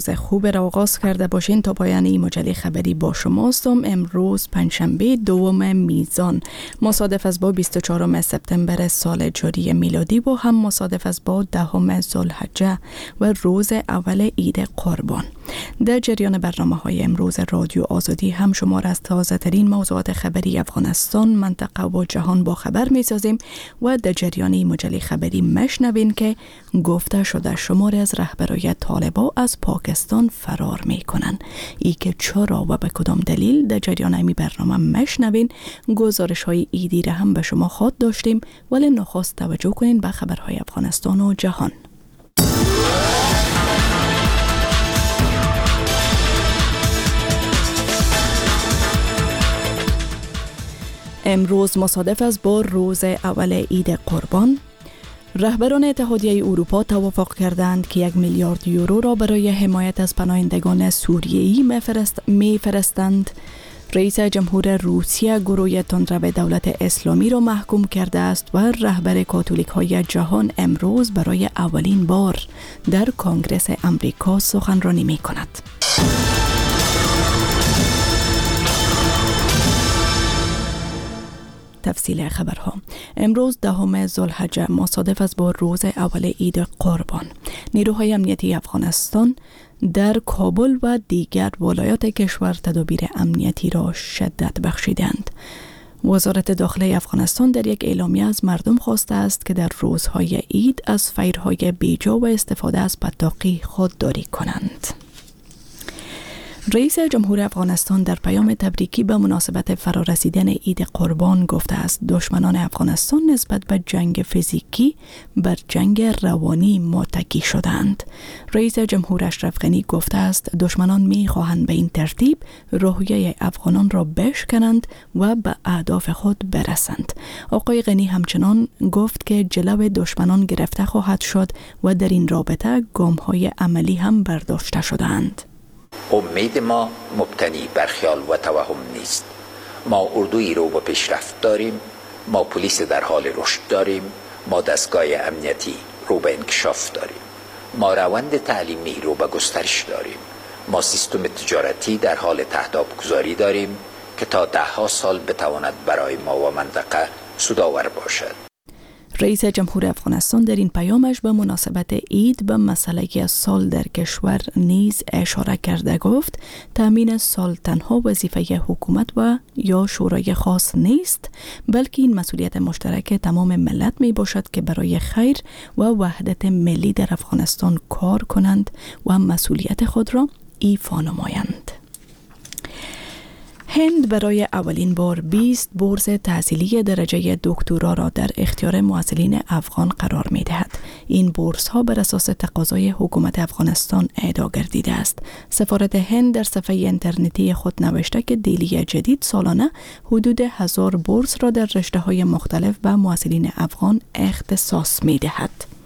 خوب را آغاز کرده باشین تا پایان این مجله خبری با شماستم. امروز پنجشنبه 2 میزان مصادف است با 24 سپتامبر سال جاری میلادی و هم مصادف است با 10 ذوالحجه و روز اول عید قربان. در جریان برنامه‌های امروز رادیو آزادی هم شما را از تازه‌ترین موضوعات خبری افغانستان، منطقه و جهان با خبر می‌سازیم و در جریان این مجله خبری مشنوین که گفته شده شماری از رهبرای طالبان از پاکستان فرار میکنن. ای که چرا و به کدام دلیل در جریان این برنامه مشنوین. گزارش های ایدی را هم به شما خواهد داشتیم، ولی نخست توجه کنین به خبرهای افغانستان و جهان. امروز مصادف است با روز اول عید قربان. رهبران اتحادیه اروپا توافق کردند که 1 میلیارد یورو را برای حمایت از پناهندگان سوریه‌ای می‌فرستند. رئیس جمهور روسیه گروه تندرو دولت اسلامی را محکوم کرده است و رهبر کاتولیک های جهان امروز برای اولین بار در کنگره امریکا سخنرانی می‌کند. تفصیل خبرها. امروز 10 ذوالحجه مصادف است با روز اول عید قربان. نیروهای امنیتی افغانستان در کابل و دیگر ولایات کشور تدابیر امنیتی را شدت بخشیدند. وزارت داخله افغانستان در یک اعلامیه از مردم خواسته است که در روزهای عید از فیرهای بیجا و استفاده از پتاقی خودداری کنند. رئیس جمهور افغانستان در پیام تبریکی به مناسبت فرارسیدن عید قربان گفته است دشمنان افغانستان نسبت به جنگ فیزیکی بر جنگ روانی متکی شدند. رئیس جمهور اشرف غنی گفته است دشمنان می‌خواهند به این ترتیب روحیه افغانان را بشکنند و به اهداف خود برسند. آقای غنی همچنان گفت که جلو دشمنان گرفته خواهد شد و در این رابطه گام‌های عملی هم برداشته شدند. امید ما مبتنی بر خیال و توهم نیست. ما اردویی رو با پیشرفت داریم، ما پلیس در حال رشد داریم، ما دستگاه امنیتی رو به انکشاف داریم، ما روند تعلیمی رو به گسترش داریم، ما سیستم تجارتی در حال تهداب گذاری داریم که تا 10 سال بتواند برای ما و منطقه سودآور باشد. رئیس جمهور افغانستان در این پیامش به مناسبت عید به مسئله سال در کشور نیز اشاره کرده گفت تامین سال تنها وظیفه حکومت و یا شورای خاص نیست، بلکه این مسئولیت مشترک تمام ملت می باشد که برای خیر و وحدت ملی در افغانستان کار کنند و مسئولیت خود را ایفا نمایند. هند برای اولین بار 20 بورس تحصیلی درجه دکترا را در اختیار محصلین افغان قرار می دهد. این بورس ها بر اساس تقاضای حکومت افغانستان اهدا گردیده است. سفارت هند در صفحه اینترنتی خود نوشته که دیلی جدید سالانه حدود 1000 بورس را در رشته های مختلف به محصلین افغان اختصاص می دهد.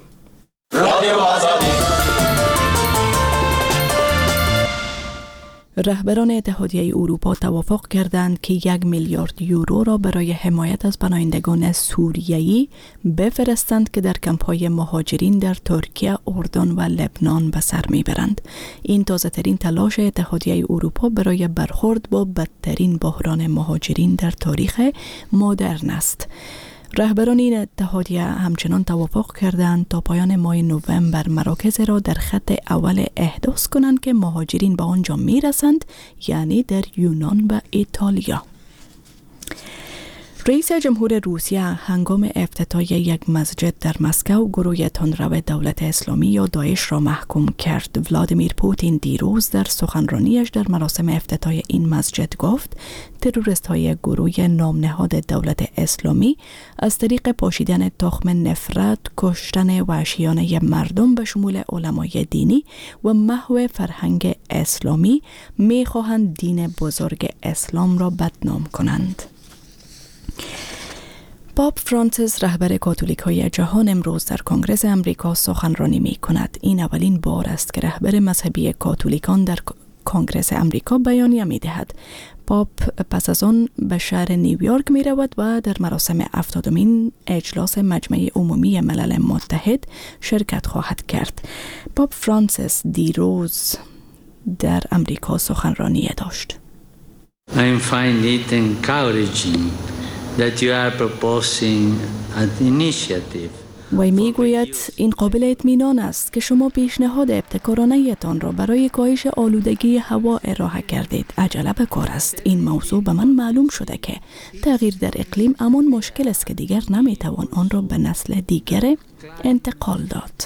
رهبران اتحادیه اروپا توافق کردند که 1 میلیارد یورو را برای حمایت از پناهندگان سوریه‌ای بفرستند که در کمپ‌های مهاجرین در ترکیه، اردن و لبنان به سر میبرند. این تازه‌ترین تلاش اتحادیه اروپا برای برخورد با بدترین بحران مهاجرین در تاریخ مدرن است. رهبران این اتحادیه همچنان توافق کردند تا پایان ماه نوامبر مراکز را در خط اول احداث کنند که مهاجرین به آنجا میرسند، یعنی در یونان و ایتالیا. رئیس جمهور روسیه هنگام افتتاح یک مسجد در مسکو گروه تندرو دولت اسلامی یا داعش را محکوم کرد. ولادیمیر پوتین دیروز در سخنرانیش در مراسم افتتاح این مسجد گفت تروریست های گروه نامنهاد دولت اسلامی از طریق پاشیدن تخم نفرت، کشتن وحشیانه مردم به شمول علمای دینی و محو فرهنگ اسلامی می‌خواهند دین بزرگ اسلام را بدنام کنند. پاپ فرانسیس رهبر کاتولیک های جهان امروز در کنگره امریکا سخنرانی می کند. این اولین بار است که رهبر مذهبی کاتولیکان در کنگره امریکا بیانیه می دهد. پاپ پس از آن به شهر نیویورک می رود و در مراسم 70مین اجلاس مجمع عمومی ملل متحد شرکت خواهد کرد. پاپ فرانسیس دیروز در امریکا سخنرانی داشت. I find it encouraging that you are proposing an initiative. وی میگوید این قابل اطمینان است که شما پیشنهاد ابتکارانه تان را برای کاهش آلودگی هوا ارائه کردید. عجله به کار است. این موضوع به من معلوم شده که تغییر در اقلیم همان مشکل است که دیگر نمیتوان آن را به نسل دیگر انتقال داد.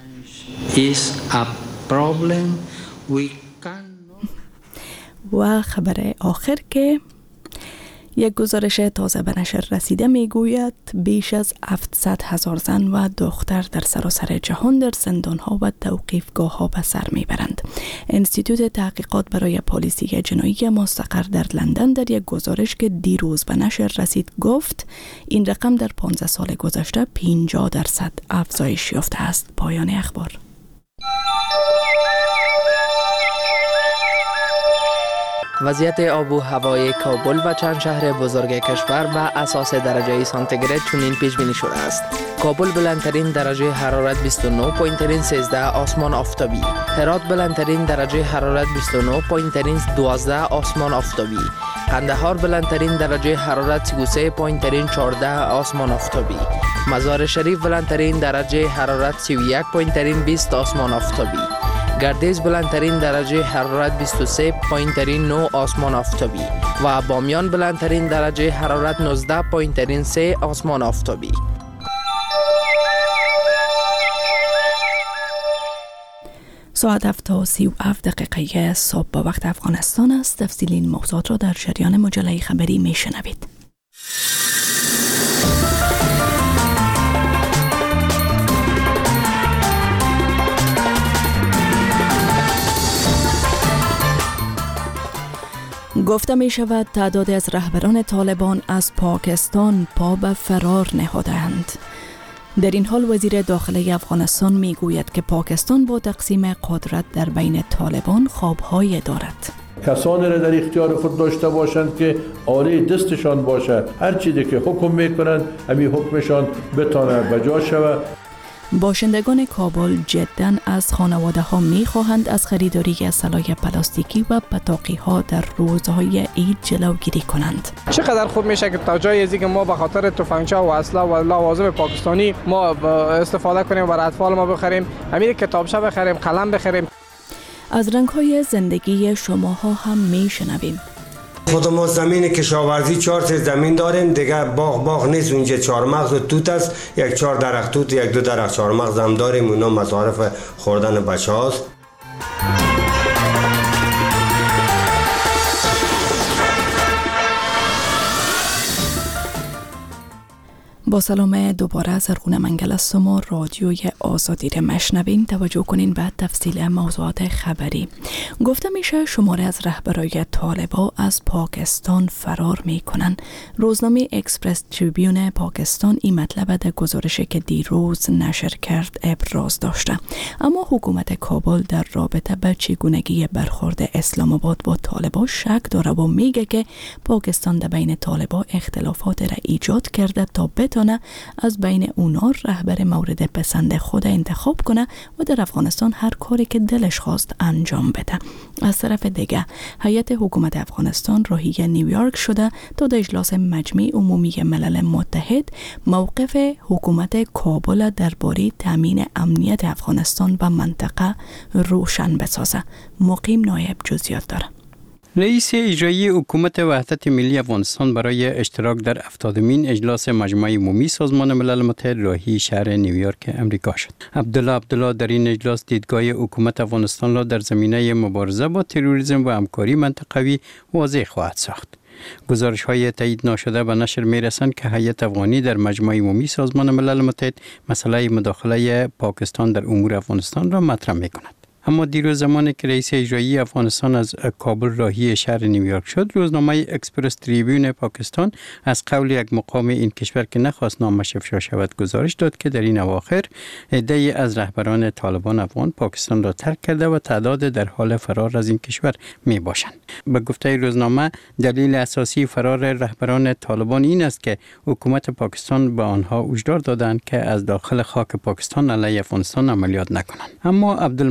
و خبر آخر که یک گزارش تازه به نشر رسیده میگوید بیش از 700,000 زن و دختر در سراسر جهان در زندانها و توقیفگاه‌ها به سر میبرند. انستیتوت تحقیقات برای پالیسی جنایی مستقر در لندن در یک گزارش که دیروز به نشر رسید گفت این رقم در 15 سال گذشته 50% افزایش یافته است. پایان اخبار. وضعیت آب و هوای کابل و چند شهر بزرگ کشور به اساس درجه سانتیگراد چنین پیش بینی شده است. کابل بلندترین درجه حرارت 29، پایینترین 13 آسمان آفتابی. هرات بلندترین درجه حرارت 29، پایینترین 12 آسمان آفتابی. قندهار بلندترین درجه حرارت 33، پایینترین 14 آسمان آفتابی. مزار شریف بلندترین درجه حرارت 31، پایینترین 20 آسمان آفتابی. گردیز بلندترین درجه حرارت 23، پایینترین 9 آسمان آفتابی و بامیان بلندترین درجه حرارت 19، پایینترین 3 آسمان آفتابی. ساعت 7:37 صبح با وقت افغانستان است. تفصیل این موضوعات را در جریان مجله خبری میشنوید. گفته می شود تعداد از رهبران طالبان از پاکستان پا به فرار نهادند. در این حال وزیر داخلی افغانستان می گوید که پاکستان با تقسیم قدرت در بین طالبان خواب‌های دارد. کسانی را در اختیار خود داشته باشند که آله دستشان باشد، هر چیزی که حکم میکنند همین حکمشان بتانه بجا شود. باشندگان کابل جداً از خانواده ها می خواهند از خریداری اسلحه پلاستیکی و پتاقی ها در روزهای عید جلوگیری کنند. چقدر خوب میشه که تا جای ازی که ما به خاطر تفنگچه و اسلحه و لوازم پاکستانی ما استفاده کنیم و برای اطفال ما بخریم، همین کتابچه بخریم، قلم بخریم. از رنگ‌های زندگی شماها هم میشنویم. خود ما زمین کشاورزی 4 زمین داریم، دیگه باغ نیست، اونجا چهارمغز و توت است، 4 درخت توت، 1-2 درخت چهارمغز هم داریم، اونا مصارف خوردن بچه هاست. با سلام دوباره زرغون منگل هستم و رادیوی آزادی را مشنوین. توجه کنین به تفصیل موضوعات خبری. گفته میشه شماره از رهبرای طالبان از پاکستان فرار میکنن. روزنامه اکسپرس تریبیون پاکستان این مطلب در گزارشی که دیروز نشر کرد ابراز داشته. اما حکومت کابل در رابطه با چگونگی برخورد اسلام آباد با طالبان شک داره و میگه که پاکستان در بین طالبان اختلافات را ایجاد کرده تا از بین اونا رهبر مورد پسند خود انتخاب کنه و در افغانستان هر کاری که دلش خواست انجام بده. از طرف دیگه هیئت حکومت افغانستان راهی نیویورک شده تا در اجلاس مجمع عمومی ملل متحد موقف حکومت کابل درباره تامین امنیت افغانستان و منطقه روشن بسازه. مقیم نایب جزئیات داره. رئیس اجرایی حکومت وحدت ملی افغانستان برای اشتراک در 70مین اجلاس مجمع عمومی سازمان ملل متحد راهی شهر نیویورک امریکا شد. عبدالله در این اجلاس دیدگاه حکومت افغانستان را در زمینه مبارزه با تروریسم و همکاری منطقوی واضح خواهد ساخت. گزارش‌های تایید ناشده به نشر می‌رسند که هیئت افغانی در مجمع عمومی سازمان ملل متحد مسئله مداخله پاکستان در امور افغانستان را مطرح می‌کند. اما دیروز زمانی که رئیس اجرایی افغانستان از کابل راهی شهر نیویورک شد، روزنامه اکسپرس تریبیون پاکستان از قول یک مقام این کشور که نخواست نامش افشا شود گزارش داد که در این اواخر عده‌ای از رهبران طالبان افغان پاکستان را ترک کرده و تعداد در حال فرار از این کشور می باشند. به گفته روزنامه دلیل اساسی فرار رهبران طالبان این است که حکومت پاکستان به آنها هشدار دادند که از داخل خاک پاکستان علیه افغانستان عملیات نکنند. اما عبدالمنان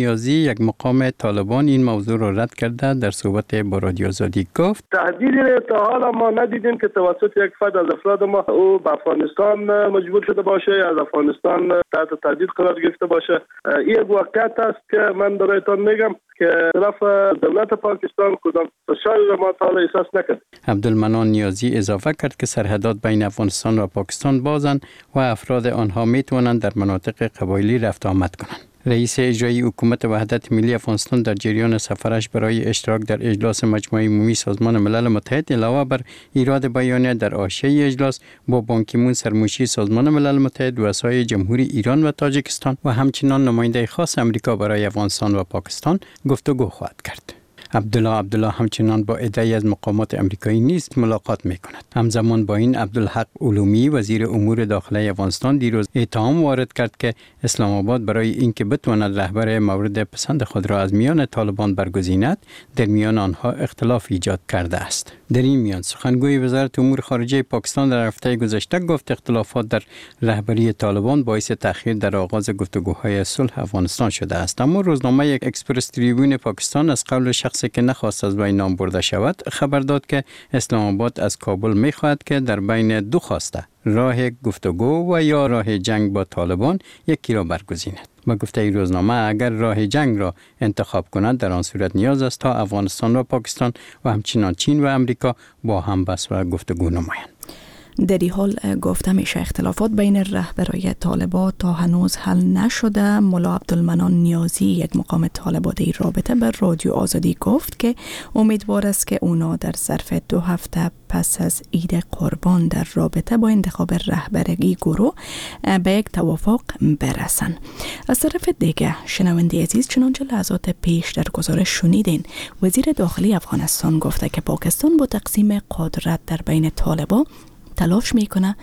نیازی یک مقام طالبان این موضوع را رد کرده. در صحبت با رادیو آزادی گفت تهدیدی تا حالا ما ندیدیم که توسط یک فرد از افراد ما او به افغانستان مجبور شده باشه، از افغانستان تحت تهدید قرار گرفته باشه. این یک واقعیت است که من برایتان میگم که طرف دولت پاکستان کدام فشاری را ما تا حالا احساس نکرد. عبدالمنان نیازی اضافه کرد که سرحدات بین افغانستان و پاکستان بازند و افراد آنها میتوانند در مناطق قبایلی رفت آمد کنند. رئیس اجرایی حکومت وحدت ملی افغانستان در جریان سفرش برای اشتراک در اجلاس مجمع عمومی سازمان ملل متحد علاوه بر ایراد بیانیه در حاشیه اجلاس با بان کی مون سرمنشی سازمان ملل متحد، رؤسای جمهوری ایران و تاجیکستان و همچنین نماینده خاص امریکا برای افغانستان و پاکستان گفتگو خواهد کرد. عبدالله همچنان با عده‌ای از مقامات امریکایی نیز ملاقات می‌کند. همزمان با این عبدالحق علومی وزیر امور داخله افغانستان دیروز اتهام وارد کرد که اسلام آباد برای اینکه بتواند رهبر مورد پسند خود را از میان طالبان برگزیند، در میان آنها اختلاف ایجاد کرده است. در این میان سخنگوی وزارت امور خارجه پاکستان در هفته گذشته گفت اختلافات در رهبری طالبان باعث تأخیر در آغاز گفتگوهای صلح افغانستان شده است. اما روزنامه اکسپرس تریبیون پاکستان از قول شخصی که نخواست از بین نام برده شود خبر داد که اسلام آباد از کابل می‌خواهد که در بین دو خواسته راه گفتگو و یا راه جنگ با طالبان یکی را برگزیند. با گفته این روزنامه اگر راه جنگ را انتخاب کند در آن صورت نیاز است تا افغانستان و پاکستان و همچنین چین و امریکا با هم بحث و گفتگو نمایند. در این حال گفته میشه اختلافات بین رهبرای طالبان تا هنوز حل نشده. ملا عبدالمنان نیازی یک مقام طالبان در رابطه به رادیو آزادی گفت که امیدوار است که اونا در ظرف 2 هفته پس از عید قربان در رابطه با انتخاب رهبری گروه به یک توافق برسن. از طرف دیگه شنونده عزیز، چنانچه لحظات پیش در گزارش شنیدین، وزیر داخلی افغانستان گفته که پاکستان با تقسیم قدرت در بین طالبان تلاش میکنه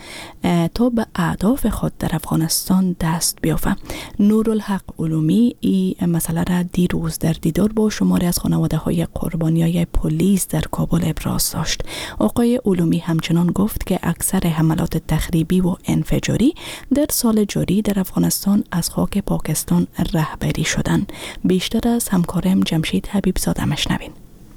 تا به اهداف خود در افغانستان دست بیافته. نورالحق علومی این مسئله را دیروز در دیدار با شماری از خانواده های قربانیای پلیس در کابل ابراز داشت. آقای علومی همچنان گفت که اکثر حملات تخریبی و انفجاری در سال جاری در افغانستان از خاک پاکستان رهبری شدن. بیشتر از همکارم جمشید حبیبزاده مشنوین.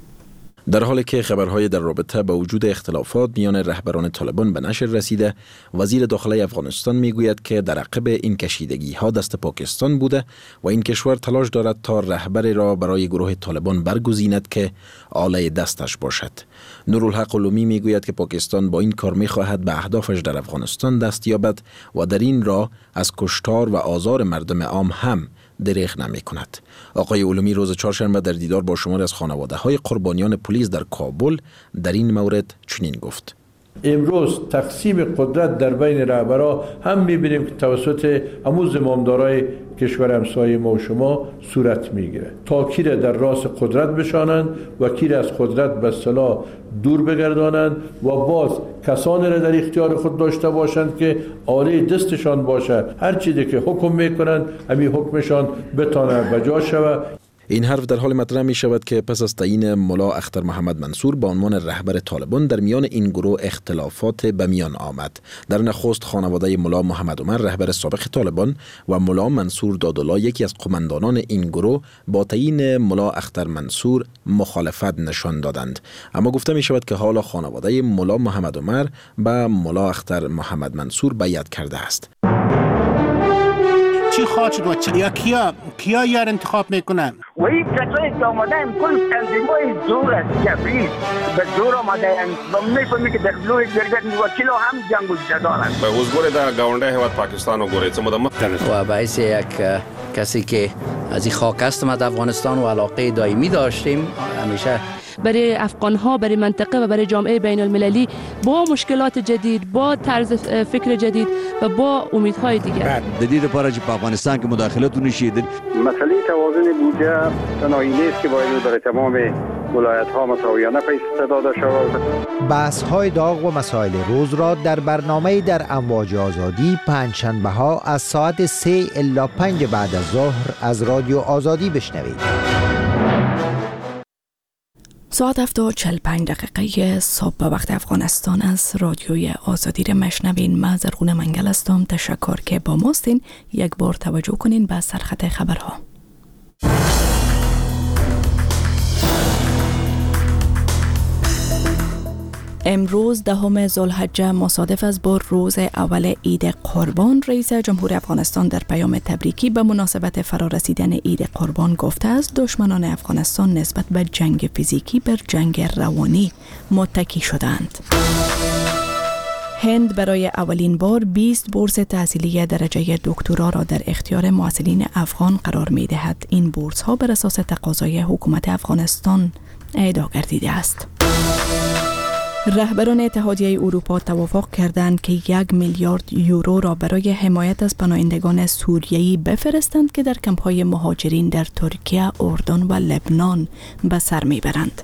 در حالی که خبرهای در رابطه با وجود اختلافات میان رهبران طالبان به نشر رسیده، وزیر داخله افغانستان میگوید که در عقب این کشیدگی ها دست پاکستان بوده و این کشور تلاش دارد تا رهبری را برای گروه طالبان برگزیند که آله دستش باشد. نورالحق علومی میگوید که پاکستان با این کار میخواهد به اهدافش در افغانستان دست یابد و در این راه از کشتار و آزار مردم عام هم دریغ نمی کند. آقای علومی روز چهارشنبه در دیدار با شماری از خانواده های قربانیان پلیس در کابل در این مورد چنین گفت: امروز تقسیم قدرت در بین رهبرا هم می‌بینیم که توسط همون زمامدارای کشور همسایه ما و شما صورت میگیره تا کی را در راس قدرت بشانند و کی را از قدرت به اصطلاح دور بگردانند و باز کسانی را در اختیار خود داشته باشند که آله دستشان باشه، هر چیزی که حکم میکنند همین حکمشان بتانه بجا شود. این حرف در حال مطرح می شود که پس از تعیین ملا اختر محمد منصور به عنوان رهبر طالبان در میان این گروه اختلافات به میان آمد. در نخست خانواده ملا محمد عمر رهبر سابق طالبان و ملا منصور دادالله یکی از قماندانان این گروه با تعیین ملا اختر منصور مخالفت نشان دادند، اما گفته می شود که حالا خانواده ملا محمد عمر به ملا اختر محمد منصور بیعت کرده است. چی خواهد شد و کیا یار انتخاب میکنن؟ و این کسایی که آمده هم کل تنظیمای زور است، جبری به زور آمده هم و میفهمی که در لوی درگت وکیل هم جنگ و جدال است. به حضور در گاونده هیواد پاکستان و گوریت و باعث یک کسی که از این خاک هستم از افغانستان و علاقه دائمی داشتیم همیشه برای افغان‌ها، برای منطقه و برای جامعه بین المللی با مشکلات جدید، با طرز فکر جدید و با امیدهای دیگر. جدید پارچ په افغانستان کې مداخلت ونشید. مسئله توازن بودجه تنهایی نیست که باید برای تمام ولایت‌ها مساویانه پیش داده شود. بحث‌های داغ و مسائل روز را در برنامه در امواج آزادی پنجشنبه‌ها از ساعت 3 الی 5 بعد از ظهر از رادیو آزادی بشنوید. ساعت 7:45 صبح به وقت افغانستان از رادیوی آزادی را مشنوین. من زرغونه منگل هستم. تشکر که با ماستین. یک بار توجه کنین به سرخط خبرها. امروز 10 ذوالحجه مصادف است با روز اول عید قربان. رئیس جمهور افغانستان در پیام تبریکی به مناسبت فرارسیدن عید قربان گفته است دشمنان افغانستان نسبت به جنگ فیزیکی بر جنگ روانی متکی شدند. هند برای اولین بار 20 بورس تحصیلی درجه دکترا را در اختیار محصلین افغان قرار می دهد. این بورس ها بر اساس تقاضای حکومت افغانستان اهدا گردیده است. رهبران اتحادیه اروپا توافق کردند که 1 میلیارد یورو را برای حمایت از پناهندگان سوریه‌ای بفرستند که در کمپ‌های مهاجرین در ترکیه، اردن و لبنان به سر میبرند.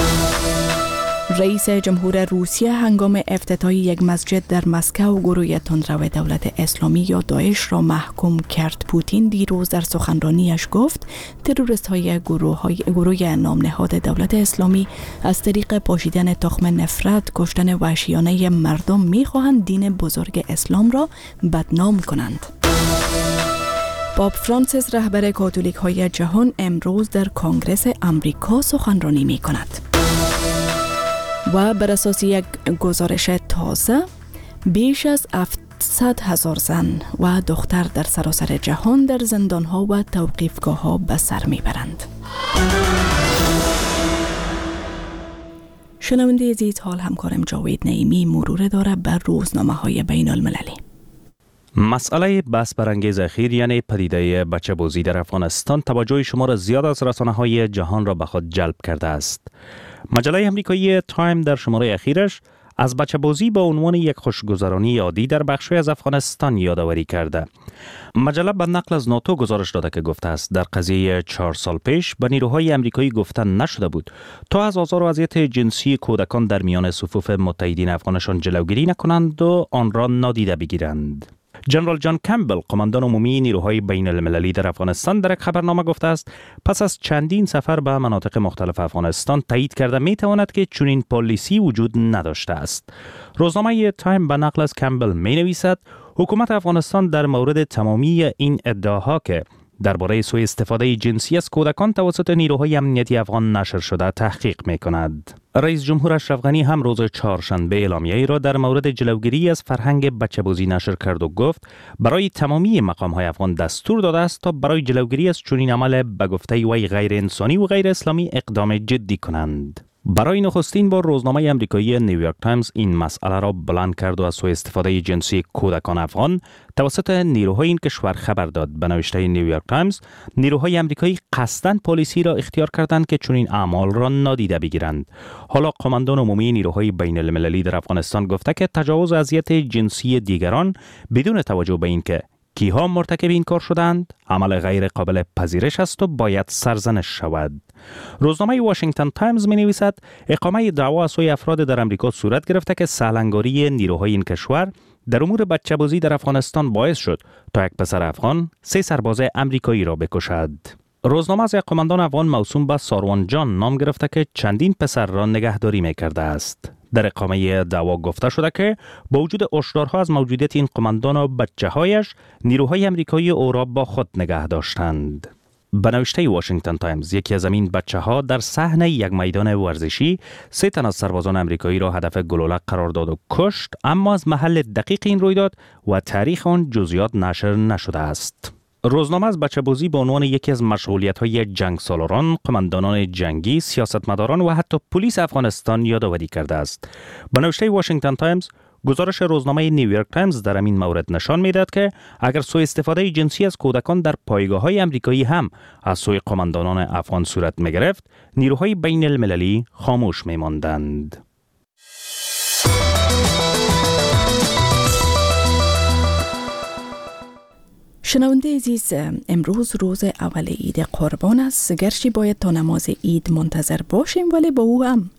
رئیس جمهور روسیه هنگام افتتاح یک مسجد در مسکو گروه تندرو دولت اسلامی یا داعش را محکوم کرد. پوتین دیروز در سخنرانیش گفت تروریست های گروه نام نهاد دولت اسلامی از طریق پاشیدن تخم نفرت، کشتن وحشیانه مردم می‌خواهند دین بزرگ اسلام را بدنام کنند. پاپ فرانسیس رهبر کاتولیک های جهان امروز در کنگره آمریکا سخنرانی می‌کند. و بر اساس یک گزارش تازه بیش از 700,000 زن و دختر در سراسر جهان در زندان‌ها و توقیفگاه‌ها به سر میبرند. شنونده عزیز، حال همکارم جاوید نعیمی مرور داره بر روزنامه‌های بین المللی. مسئله بحث برانگیز اخیر یعنی پدیده بچه‌بازی در افغانستان توجه شمار زیاد از رسانه‌های جهان را به خود جلب کرده است. مجله امریکایی تایم در شماره اخیرش از بچه‌بازی با عنوان یک خوشگذرانی عادی در بخشی از افغانستان یادآوری کرده. مجله به نقل از ناتو گزارش داده که گفته است در قضیه 4 سال پیش به نیروهای امریکایی گفته نشده بود تا از آزار و اذیت جنسی کودکان در میان صفوف متحدین افغانشان جلوگیری نکنند و آن را نادیده بگیرند. جنرال جان کمبل، قماندان عمومی نیروهای بین المللی در افغانستان، در یک خبرنامه گفته است پس از چندین سفر به مناطق مختلف افغانستان تایید کرده می تواند که چنین پالیسی وجود نداشته است. روزنامه تایم به نقل از کمبل می نویسد حکومت افغانستان در مورد تمامی این ادعاها که درباره سوء استفاده جنسی از کودکان توسط نیروهای امنیتی افغان نشر شده تحقیق می کند. رئیس جمهور اشرف غنی هم روز چهارشنبه اعلامیه‌ای را در مورد جلوگیری از فرهنگ بچه‌بازی نشر کرد و گفت برای تمامی مقام‌های افغان دستور داده است تا برای جلوگیری از چنین عمل به گفته وی غیر انسانی و غیر اسلامی اقدام جدی کنند. برای نخستین بار روزنامه امریکایی نیویورک تایمز این مسئله را بلند کرد و از سوء استفاده جنسی کودکان افغان توسط نیروهای این کشور خبر داد. به نوشته نیویورک تایمز، نیروهای امریکایی قصداً پالیسی را اختیار کردند که چنین اعمال را نادیده بگیرند. حالا قماندان عمومی نیروهای بین المللی در افغانستان گفته که تجاوز و اذیت جنسی دیگران بدون توجه به اینکه کیها مرتکب این کار شدند عمل غیر قابل پذیرش است و باید سرزنش شود. روزنامه واشنگتن تایمز می نویسد اقامه دعوا از سوی افراد در امریکا صورت گرفته که سالنگاری نیروهای این کشور در امور بچه‌بازی در افغانستان باعث شد تا یک پسر افغان 3 سرباز امریکایی را بکشد. روزنامه از یک قماندان افغان موسوم به ساروان جان نام گرفته که چندین پسر را نگهداری می کرده است. در اقامه دعوا گفته شده که با وجود هشدارها از موجودیت این قماندان و بچه‌هایش، نیروهای امریکایی او را با خود نگه داشتند. به نوشته واشنگتن تایمز، یکی از این بچه‌ها در صحنه یک میدان ورزشی 3 تن از سربازان امریکایی را هدف گلوله قرار داد و کشت، اما از محل دقیق این رویداد و تاریخ آن جزئیات نشر نشده است. روزنامه از بچه‌بازی به عنوان یکی از مشغولیت‌های جنگسالاران، قماندانان جنگی، سیاستمداران و حتی پلیس افغانستان یادآوری کرده است. به نوشته واشنگتن تایمز، گزارش روزنامه نیویورک تایمز در این مورد نشان می‌دهد که اگر سوء استفاده جنسی از کودکان در پایگاه‌های امریکایی هم از سوی قماندانان افغان صورت می‌گرفت، نیروهای بین المللی خاموش می‌ماندند. شنونده عزیز، امروز روز اول عید قربان است. گرچه باید تا نماز عید منتظر باشیم، ولی با او هم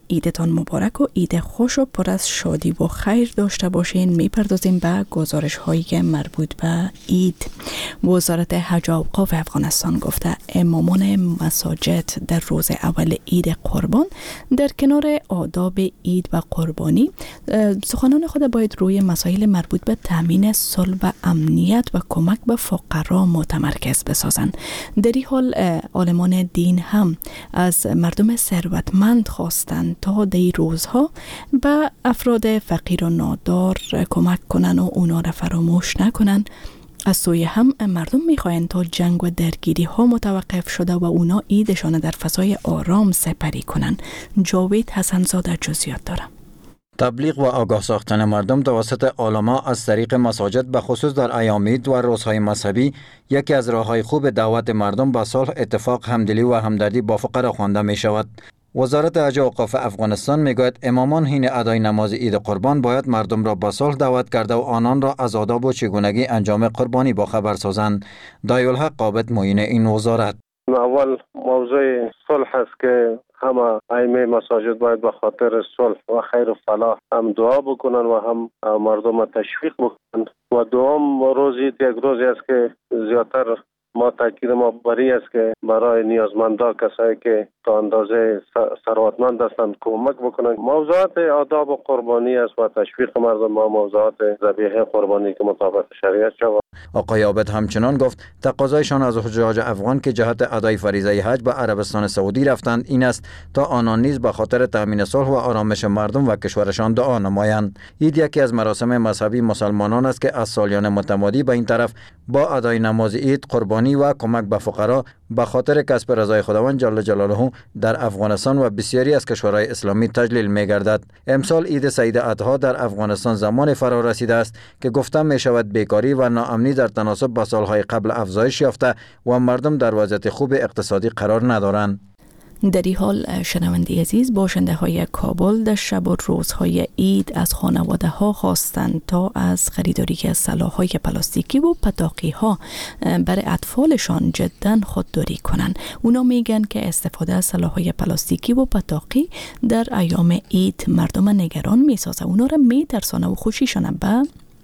عیدتان مبارک و عید خوش و پر از شادی و خیر داشته باشین. میپردازیم به گزارش هایی که مربوط به عید. وزارت حج و اوقاف افغانستان گفته امامان مساجد در روز اول عید قربان در کنار آداب عید و قربانی سخنان خود باید روی مسائل مربوط به تامین صلح و امنیت و کمک به فقرا متمرکز بسازند. در این حال عالمان دین هم از مردم ثروتمند خواستند تا در روزها به افراد فقیر و نادار کمک کنند و اونا را فراموش نکنند. از سوی هم مردم میخواهند تا جنگ و درگیری ها متوقف شده و اونا عیدشان در فضای آرام سپری کنند. جاوید حسنزاده جزئیات داره. تبلیغ و آگاه ساختن مردم توسط علما از طریق مساجد به خصوص در ایام عید و روزهای مذهبی یکی از راه‌های خوب دعوت مردم به صلح، اتفاق، همدلی و همدردی با فقرا خوانده می شود. وزارت حج و اوقاف افغانستان میگوید امامان حین ادای نماز عید قربان باید مردم را به صلح دعوت کرده و آنان را از آداب و چگونگی انجام قربانی با خبر سازند. دایالحق قابط معین این وزارت: اول موضوع صلح است که همه ائمه مساجد باید به خاطر صلح و خیر و فلاح هم دعا بکنن و هم مردم تشویق بکنن. و دوم روزی یک روزی است که زیادتر ما تاکید ما بری است که برای نیازمندا کسایی که تا اندازه ثروتمند هستند کمک بکنند. موضوعات آداب و قربانی است و تشویق مردم با موضوعات ذبیحه قربانی که مطابق شریعت شود. آقای عابد همچنان گفت تقاضایشان از حجاج افغان که جهت ادای فریضه حج به عربستان سعودی رفتند این است تا آنان نیز به خاطر تامین صلح و آرامش مردم و کشورشان دعا نمایند. عید یکی از مراسم مذهبی مسلمانان است که از سالیان متمادی به این طرف با ادای نماز عید، قربانی و کمک به فقرا به خاطر کسب رضای خداوند جل جلاله در افغانستان و بسیاری از کشورهای اسلامی تجلیل می گردد. امسال عید سعید اضحی در افغانستان زمان فرا رسیده است که گفته می شود بیکاری و ناامنی در تناسب با سالهای قبل افزایش یافته و مردم در وضعیت خوب اقتصادی قرار ندارند. در این حال شنونده عزیز، باشنده های کابل در شب و روزهای عید از خانواده ها خواستند تا از خریداری از سلاح‌های پلاستیکی و پتاقی ها برای اطفالشان جدا خودداری کنند. اونا میگن که استفاده از سلاح‌های پلاستیکی و پتاقی در ایام عید مردم نگران میسازه، اونا را میترسانه و خوشیشان به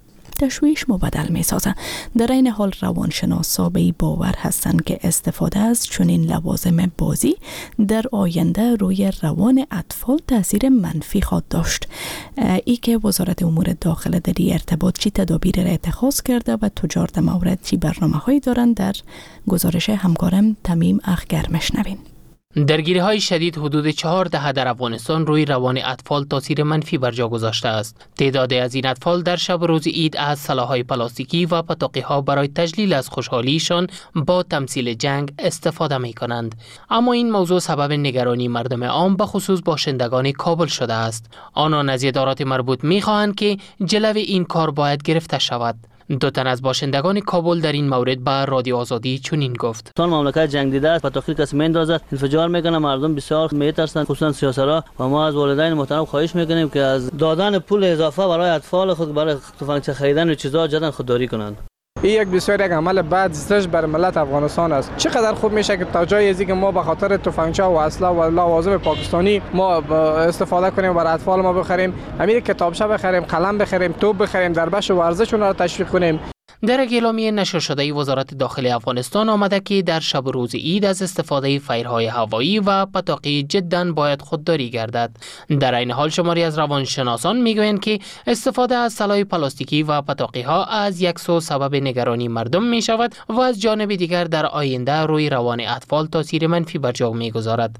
تشویش مبدل می سازه. در این حال روانشناسا به این باور هستند که استفاده از چنین لوازم بازی در آینده روی روان اطفال تاثیر منفی خواهد داشت. ای که وزارت امور داخله در این ارتباط چی تدابیر را اتخاذ کرده و تجار در مورد چی برنامه هایی دارند در گزارش همکارم تمیم اخگر مشنوین. درگیری های شدید حدود 4 دهه در افغانستان روی روان اطفال تاثیر منفی بر جا گذاشته است. تعدادی از این اطفال در شب و روز عید از سلاح‌های پلاستیکی و پتاقی ها برای تجلیل از خوشحالیشان با تمثیل جنگ استفاده می کنند. اما این موضوع سبب نگرانی مردم عام به خصوص باشندگان کابل شده است. آنان از ادارات مربوط می خواهند که جلوی این کار باید گرفته شود. دو تن از باشندگان کابل در این مورد به رادیو آزادی چنین گفت: تون مملکت جنگ دیده است، پتاقی کسی میندازد، انفجار میکنه، مردم بسیار میترسند، خصوصا سیاسرا. و ما از والدین محترم خواهش میکنیم که از دادن پول اضافه برای اطفال خود برای تفنگچه خریدن و چیزا جدا خودداری کنند. این یک بسیار یک عمل بد زشت بر ملت افغانستان است. چقدر خوب میشه که تا جای ازی که ما به خاطر تفنگچه و اسلحه و لوازم پاکستانی ما استفاده کنیم و برای اطفال ما بخریم، همین کتابچه بخریم، قلم بخریم، توپ بخریم، دربش و ورزش اونها را تشویق کنیم. در یک اعلامیه نشر شده وزارت داخلی افغانستان آمده که در شب روز عید از استفاده فیرهای هوایی و پتاقی جدا باید خودداری گردد. در این حال شماری از روانشناسان میگویند که استفاده از سلاح پلاستیکی و پتاقی ها از یک سو سبب نگرانی مردم می شود و از جانب دیگر در آینده روی روان اطفال تاثیر منفی بر جا میگذارد.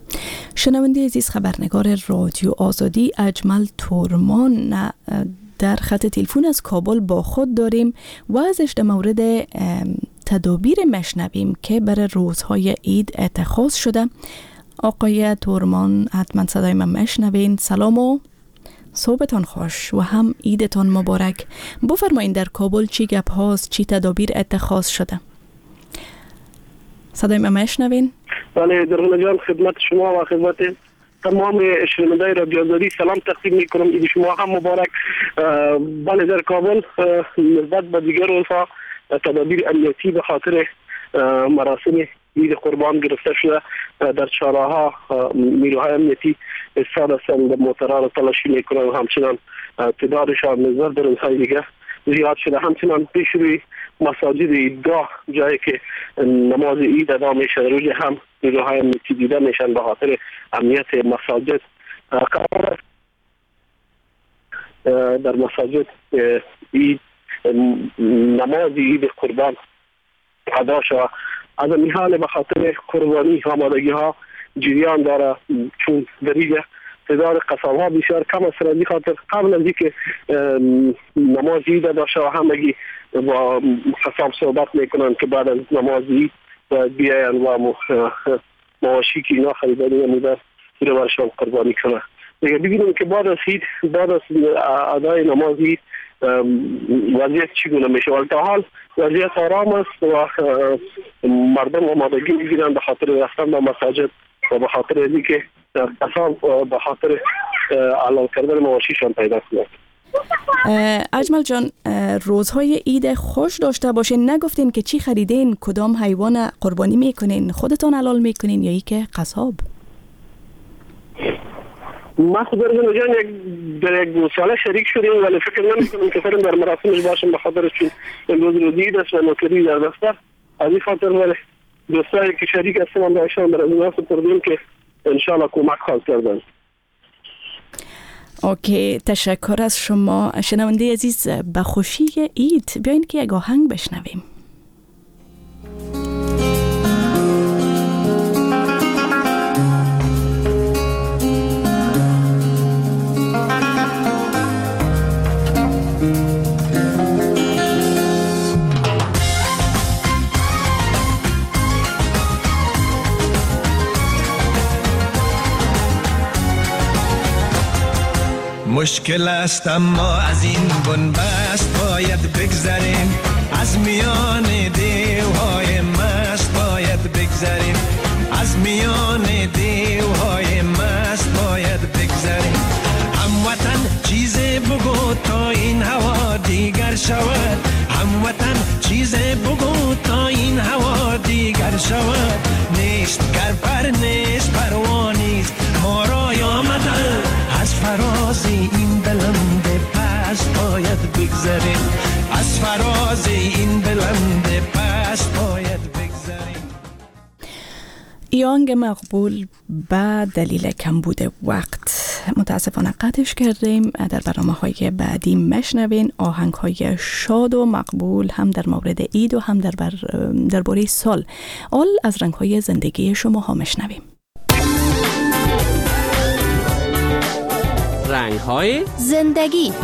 شنونده عزیز، خبرنگار رادیو آزادی اجمل تورمان در خط تلفن از کابل با خود داریم و ازش در مورد تدابیر مشنویم که برای روزهای عید اتخاذ شده. آقای تورمان، حتما صدای من مشنوین. سلام و صبحتان خوش و هم عیدتان مبارک. بفرمایید در کابل چی گپ هاست، چی تدابیر اتخاذ شده؟ صدای من مشنوین؟ بله درغنه جان، خدمت شما و خدمت تمام شنوندگان رادیو آزادی سلام تقدیم میکنم. عید شما هم مبارک. بله در کابل نسبت به دیگر روزها تدابیر امنیتی به خاطر مراسم عید قربان گرفته شده. در چهارراه نیروهای امنیتی ایستاده هستند، موترها را تلاشی میکنند و همچنان تعدادشان نظر در اونهای دیگه زیاد شده. همچنان پیش روی مساجد عیدگاه جایی که نماز عید ادا میشه روز هم نیروهای امنیتی دیده میشن به خاطر امنیت مساجد. در مساجد عید نماز عید قربان ادا شد. از این حال به خاطر قربانی آمادگی ها جریان داره، چون در اینجا تعداد قصاب ها بسیار کم است. از این خاطر قبل از اینکه نماز عید ادا شد همگی با قصاب صحبت میکنن که بعد از نماز عید بیاین و مواشی که اینا خریداری نموده رو برشان قربانی کنن. دیگه ببینیم که بعد از عید، بعد از ادای نماز عید وضعیت چگونه میشه. ولی تا حال وضعیت آرام است و مردم آمادگی میگیرن به خاطر رفتن به مساجد و به خاطر اینکه قصاب به خاطر حلال کردن مواشیشان پیدا کنند. اجمل جان، روزهای عید خوش داشته باشین. نگفتین که چی خریدین، کدام حیوان قربانی میکنین، خودتان حلال میکنین یا ای که قصاب؟ ما خود برزن جان در یک گوساله شریک شدیم ولی فکر نمیکنم که فرم در مراسمش باشم به خاطر چون امروز روز عید است و نوکری در دفتر. از این خاطر ولی دوستایی که شریک هستم برایشان در از اینا سپردیم که انشاءالله کمک خواهد کردن. اوکی، تشکر از شما. شنونده عزیز، به خوشی عید بیاین که یک آهنگ بشنویم. مشکل است اما از این بنبست باید بگذریم، از میان دیوهای مست باید بگذریم، از میان دیوهای مست باید بگذریم. هموطن چیزی بگو تا این هوا دیگر شود، هموطن چیزی بگو تا این هوا دیگر شود. نیست گر پر نیست پروانیست ما را آمده، از فراز این بلند پست باید بگذریم، از فراز این بلند پست باید بگذریم. آهنگ مقبول به دلیل کمبود وقت متاسفانه قطعش کردیم. در برنامه‌های بعدی مشنوین آهنگ‌های شاد و مقبول هم در مورد عید و هم درباره سال. آل از رنگ‌های زندگی شما ها مشنویم. رنگ‌های زندگی.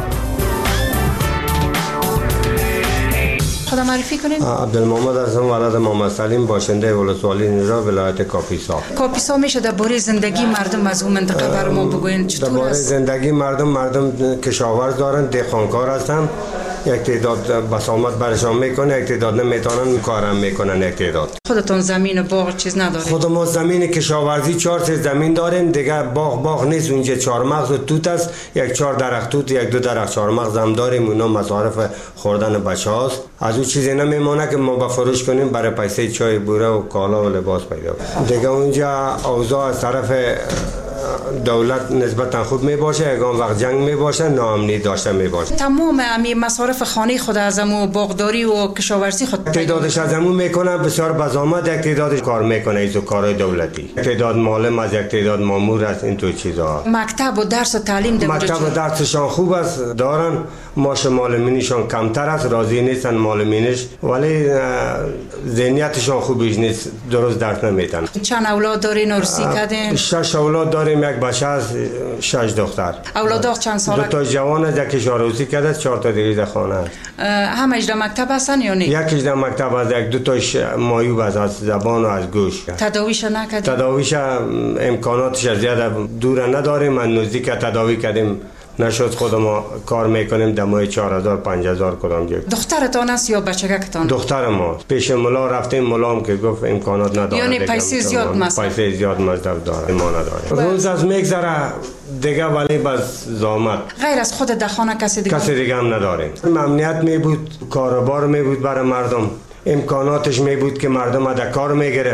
خدا معرفی کنیم. عبدالمحمد هستم، ولد محمد سلیم، باشنده ولسوالی نژاد ولایت کاپیسا. کاپیسا میشه درباره زندگی مردم از اون منطقه برامون بگوین چطور است؟ درباره زندگی مردم کشاورز دارن، دهقانکار هستن. یک تعداد بسامت برشان میکنه، یک تعداد نمیتونن کارم میکنن. یک تعداد خودتون زمین و باغ چیز ندارید؟ خود ما زمین کشاورزی 4 زمین داریم دیگه. باغ نیست، اونجا 4 مغز و توت است، 4 درخت توت، 2 درخت 4 مغز هم داریم. اونا مصارف خوردن بچه هاست. از اون چیزی نمیمونه که ما بفروش کنیم برای پیسه چای بوره و کالا و لباس پیدا کنیم. دیگه اونجا اوضاع از طرف دولت نسبتا خوب می باشه، اگه وقت جنگ می باشه ناامنی داشته می باشه. تمام امی مصارف خانه خود از امو باغداری و کشاورزی خود تعدادش از امو میکنه، بسیار بزامت. یک تعدادش کار میکنه ایزو کارهای دولتی، یک تعداد معلم از، یک تعداد مامور است. این تو چیزا مکتب و درس و تعلیم مکتب و درسشان خوب است دارن، ماش معلمینشان کمتر است، راضی نیستن معلمینش، ولی ذهنیتشان خوبیش نیست، درست درس نمیتن. چند اولاد دارین و رسی کردین؟ 6 اولاد داریم، 1 بچه است، 6 دختر. اولادها چند ساله؟ 2 تا جوان است، یکیش آروسی کرده، 4 تا دیگه در خانه است. همه در مکتب هستن یا نه؟ یکیش در مکتب است، 1-2 تاش مایوب است از زبان و از گوش. تداویش نکردیم؟ تداویش امکاناتش زیاده دور نداریم، من نزدیک تداوی کردیم نشد. خود ما کار میکنیم دمای 4000-5000 کدام جا. دخترتان است یا بچگکتان؟ دختر ما. پیش ملا رفتیم، ملام که گفت امکانات نداره، یعنی پیسه زیاد مصرف داره، ما نداره. روز از میگذره دیگه، ولی بس زامت. غیر از خود دخانه کسی دیگه هم نداریم. امنیت می بود، کاروبار می بود برای مردم، امکاناتش می بود که مردم در کار می گرفت.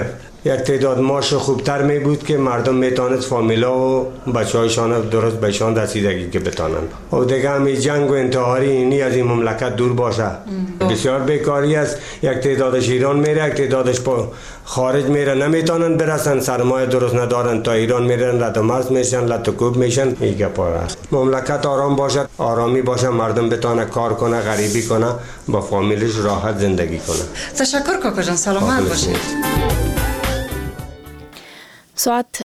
یک تعداد معاش خوبتر می بود که مردم میتونست فامیلا و بچه هایشان درست بهشان رسیدگی که بتانن. و دیگه همین جنگ و انتحاری اینی از این مملکت دور باشه. بسیار بیکاری است. یک تعدادش ایران میره، یک تعدادش خارج میره، نمیتونن برسن، سرمایه درست ندارن، تا ایران میرن رد مرز میشن، لطکوب میشن. این گپا است. مملکت آرام باشد، آرامی باشه، مردم بتونه کار کنه، غریبی کنه، با فامیلش راحت زندگی کنه. تشکر کاکا جان، سلامت باشید. ساعت